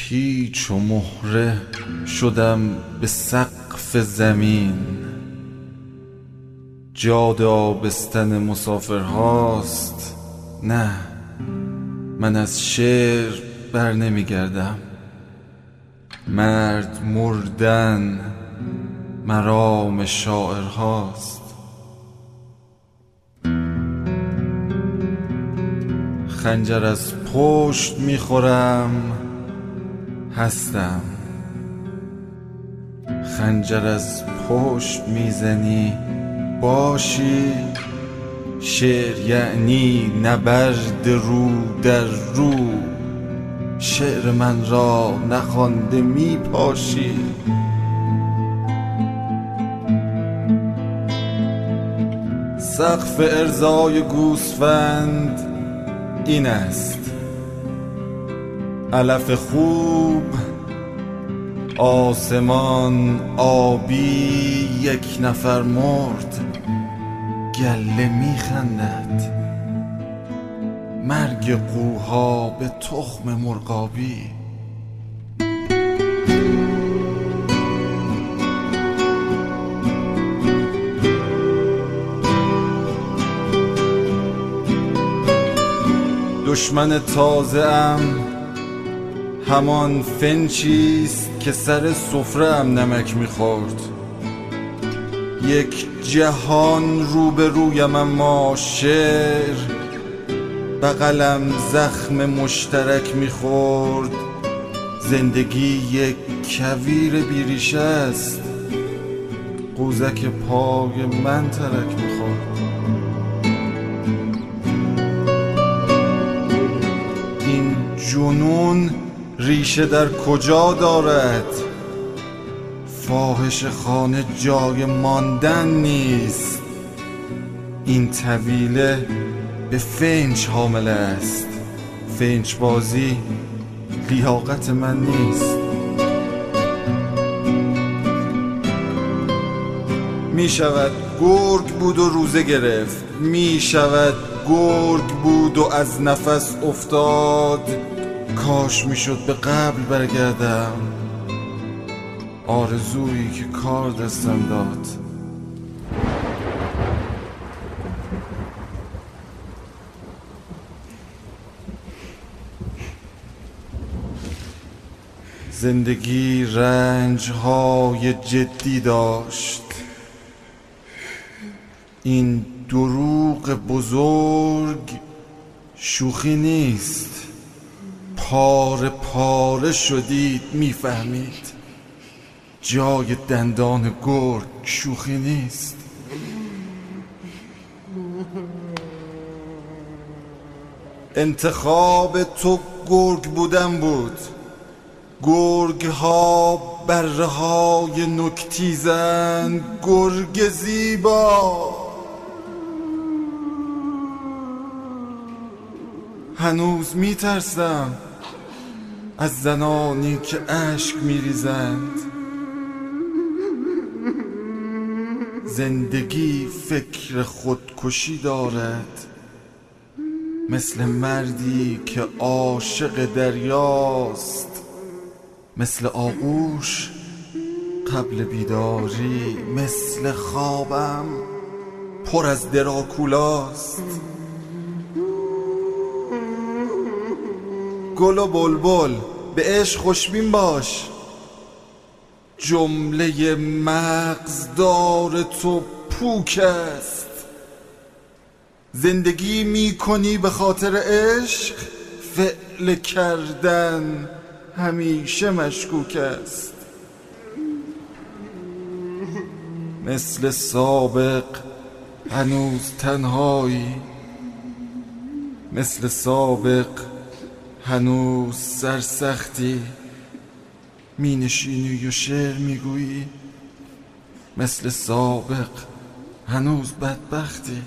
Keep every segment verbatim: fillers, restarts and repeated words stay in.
پیچ و مهره شدم به سقف زمین، جاد آبستن مسافرهاست. نه، من از شعر بر نمی گردم. مرد مردن مرام شاعرهاست. خنجر از پشت میخورم هستم، خنجر از پشت میزنی باشی. شعر یعنی نبرد رو در رو، شعر من را نخوانده میپاشی. سقف ارزای گوسفند این است، علف خوب آسمان آبی، یک نفر مرد گله میخندد. مرگ قوها به تخم مرغابی. دشمن تازه ام همان فنچیست که سر سفره ام نمک میخورد. یک جهان روبرویم اما شعر بغلم زخم مشترک میخورد. زندگی یک کویر بیریشه است، قوزک پای من ترک میخورد. این جنون ریشه در کجا دارد؟ فاحش خانه جای ماندن نیست. این طویله به فنج حامل است. فنج بازی لیاقت من نیست. می شود گرگ بود و روزه گرفت، می شود گرگ بود و از نفس افتاد. کاش می شد به قبل برگردم، آرزویی که کار دستم داد. زندگی رنج‌های جدی داشت. این دروغ بزرگ شوخی نیست. پاره پاره شدید میفهمید، جای دندان گرگ شوخی نیست. انتخاب تو گرگ بودن بود. گرگ ها بره های نکتیزن، گرگ زیبا. هنوز میترسم از زنانی که اشک میریزند. زندگی فکر خودکشی دارد، مثل مردی که عاشق دریاست. مثل آغوش قبل بیداری، مثل خوابم پر از دراکولاست. گل و بلبل به عشق خوشبین باش. جمله مغزدار تو پوک است. زندگی می کنی به خاطر عشق، فعل کردن همیشه مشکوک است. مثل سابق هنوز تنهایی، مثل سابق هنوز سرسختی. می نشینی و شعر می گویی، مثل سابق هنوز بدبختی.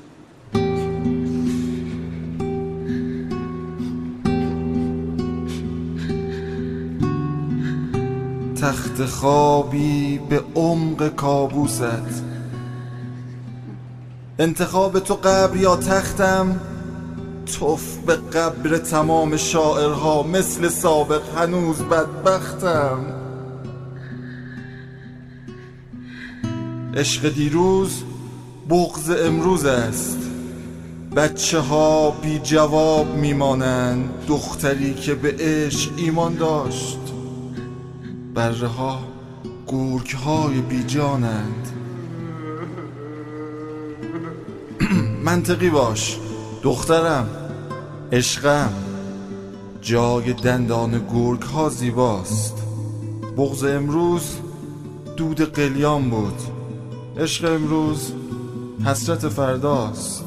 تخت خوابی به عمق کابوست. انتخاب تو قبر یا تختم، توف به قبر تمام شاعرها، مثل سابق هنوز بدبختم. عشق دیروز بغض امروز است، بچه ها بی جواب میمانند. دختری که به عشق ایمان داشت، بره ها گرگ های بی جانند. منطقی باش دخترم، عشقم، جای دندان گرگ ها زیباست. بغض امروز دود قلیان بود، عشق امروز حسرت فرداست.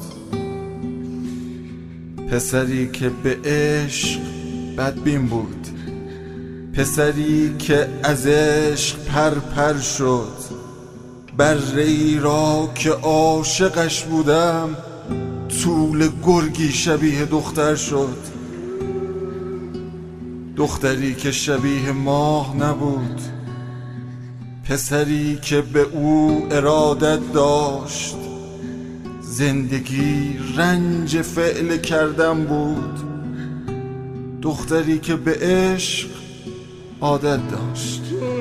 پسری که به عشق بدبین بود، پسری که از عشق پر پر شد. بره‌ای را که عاشقش بودم، طول گرگی شبیه دختر شد. دختری که شبیه ماه نبود، پسری که به او ارادت داشت. زندگی رنج فعل کردن بود، دختری که به عشق عادت داشت.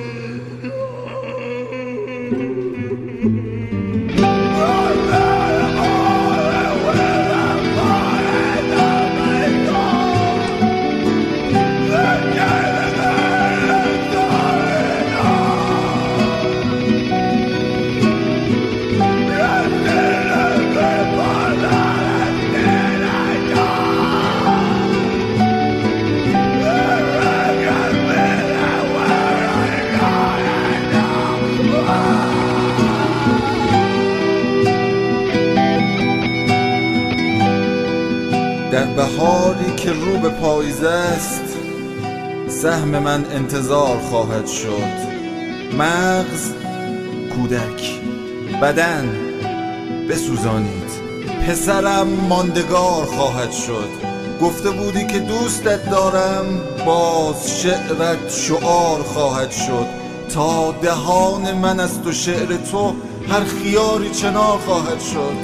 در بهاری که رو به پاییز است، سهم من انتظار خواهد شد. مغز کودک، بدن بسوزانید، پسرم ماندگار خواهد شد. گفته بودی که دوستت دارم، باز شعرت شعار خواهد شد. تا دهان من از تو شعر تو هر خیاری چنار خواهد شد.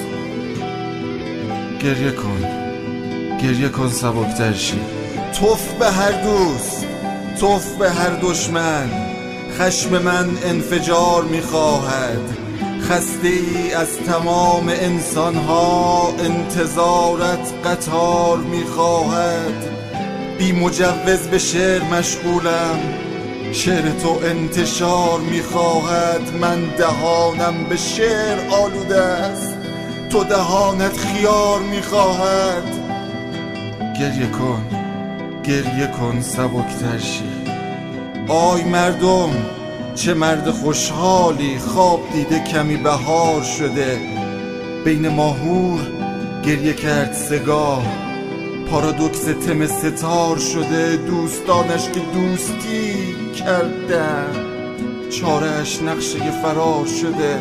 گریه کن، گریه کن سبکتر شی. توف به هر دوست، توف به هر دشمن. خشم من انفجار میخواهد. خسته ای از تمام انسانها، انتظارت قطار میخواهد. بی مجوز به شعر مشغولم، شعر تو انتشار میخواهد. من دهانم به شعر آلوده است، تو دهانت خیار میخواهد. گریه کن، گریه کن سبکتر شی. آی مردم، چه مرد خوشحالی، خواب دیده کمی بهار شده. بین ماهور گریه کرد سگاه، پارادوکس تم ستار شده. دوستانش که دوستی کردن، چاره‌اش نقشه فرار شده.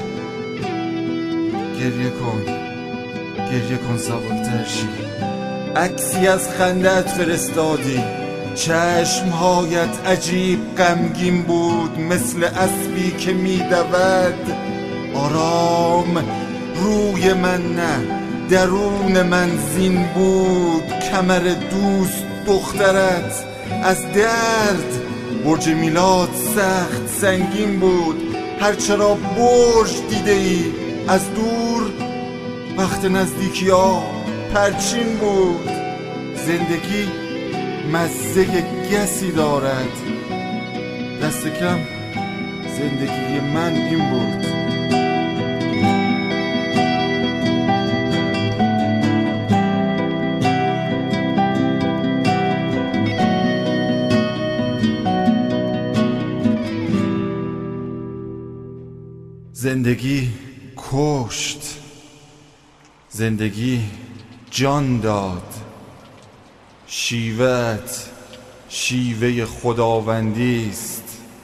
گریه کن، گریه کن سبکتر شی. عکسی از خندت فرستادی، چشمهایت عجیب غمگین بود، مثل اسبی که میدود. آرام روی من نه، درون من زین بود. کمر دوست دخترت از درد، برج میلاد سخت سنگین بود. هرچرا برج دیده ای از دور، وقت نزدیکی ها پرچین بود. زندگی مزه گسی دارد، دست کم زندگی من این بود. زندگی کشت، زندگی جان داد. شیوه‌ات شیوه خداوندی است.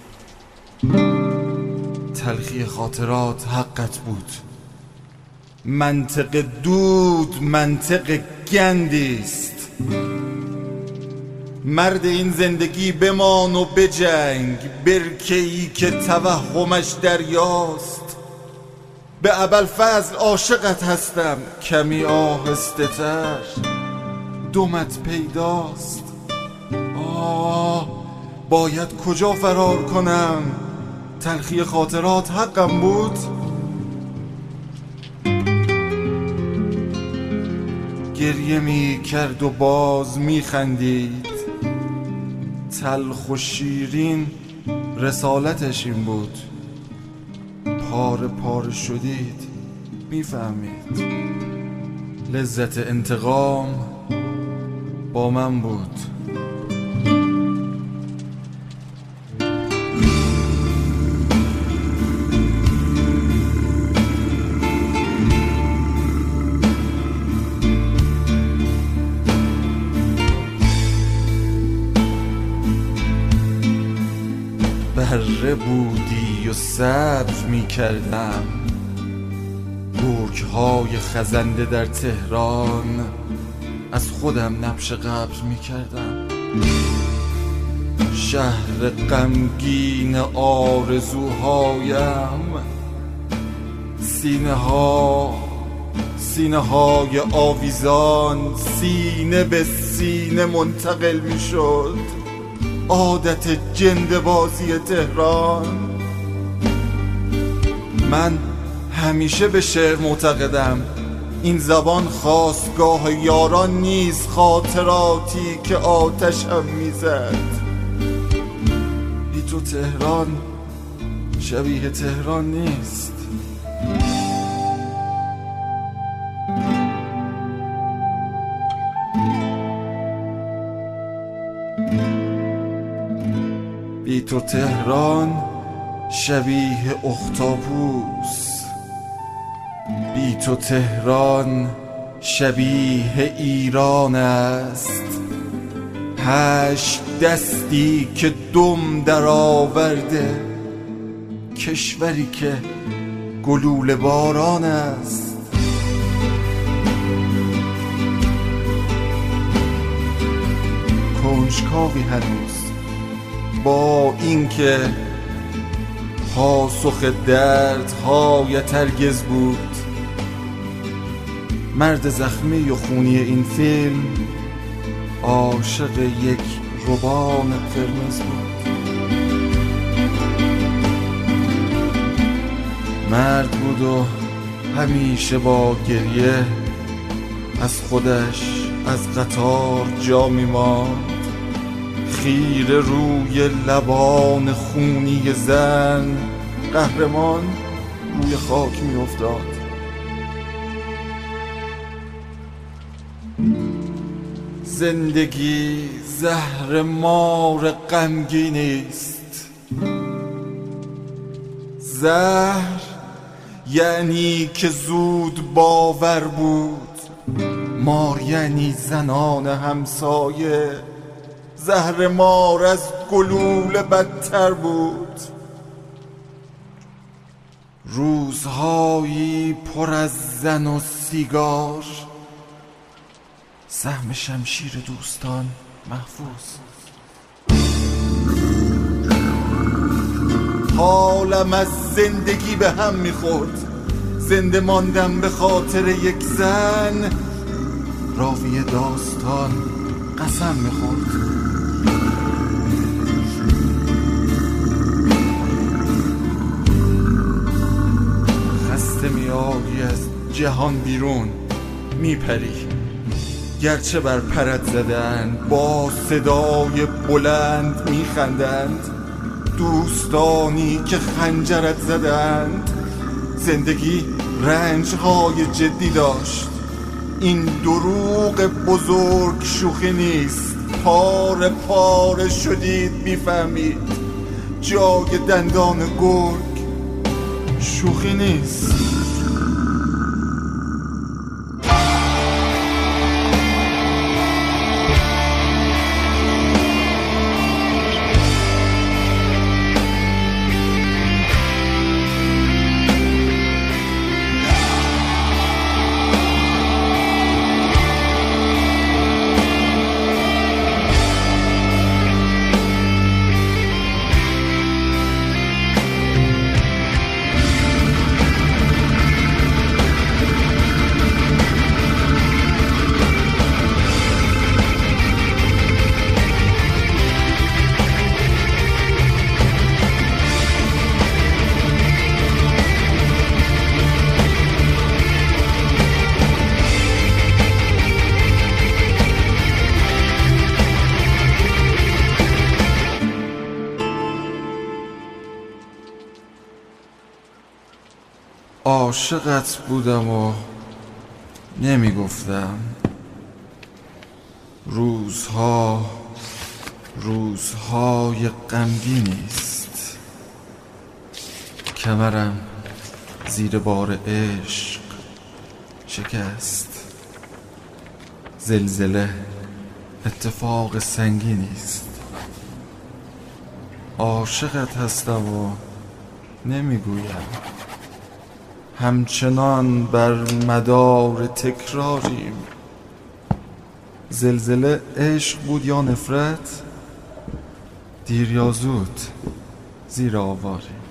تلخی خاطرات حقت بود. منطق دود منطق گندی است. مرد این زندگی بمان و بجنگ، برکه‌ای که توهمش دریاست. به ابوالفضل عاشقت هستم، کمی آهسته تر. دمت پیداست. آه باید کجا فرار کنم؟ تلخی خاطرات حقم بود. گریه می کرد و باز می خندید، تلخ و شیرین رسالتش این بود. پاره پاره شدید میفهمید، لذت انتقام با من بود. بره بودی و صبر می کردم، گرگ‌های خزنده در تهران، از خودم نبش قبر می کردم. شهر غمگین آرزوهایم، سینه ها سینه های آویزان سینه به سینه منتقل می شد. عادت جنده بازی تهران. من همیشه به شعر معتقدم، این زبان خاستگاه یاران نیست، خاطراتی که آتشم میزد. بی تو تهران شبیه تهران نیست. بی تو تهران شبیه اختاپوس، بی تو تهران شبیه ایران است. هشت دستی که دم در آورده، کشوری که گلوله باران است. کنجکاوی هنوز با اینکه پاسخ دردهایت هرگز بود. مرد زخمی و خونی این فیلم عاشق یک روبان قرمز بود. مرد بود و همیشه با گریه از خودش از قطار جا می‌ماند. خیره روی لبان خونی زن، قهرمان روی خاک می افتاد. زندگی زهر مار غمگینی است. زهر یعنی که زود باور بود، مار یعنی زنان همسایه. زهر مار از گلوله بدتر بود. روزهایی پر از زن و سیگار، سهم شمشیر دوستان محفوظ. حالم از زندگی به هم میخورد. زنده ماندم به خاطر یک زن، راوی داستان قسم میخورد. خسته میآیی از جهان بیرون میپری، گرچه بر پرت زدند با صدای بلند میخندند. دوستانی که خنجرت زدند. زندگی رنجهای جدی داشت. این دروغ بزرگ شوخی نیست. پاره پاره شدید میفهمید، جای دندان گرگ شوخی نیست. عاشقت بودم و نمیگفتم. روزها روزهای غمگینیست، کمرم زیر بار عشق شکست. زلزله اتفاق سنگینیست، عاشقت هستم و نمیگویم. همچنان بر مدار تکراریم. زلزله عشق بود یا نفرت؟ دیر یا زود زیر آواریم.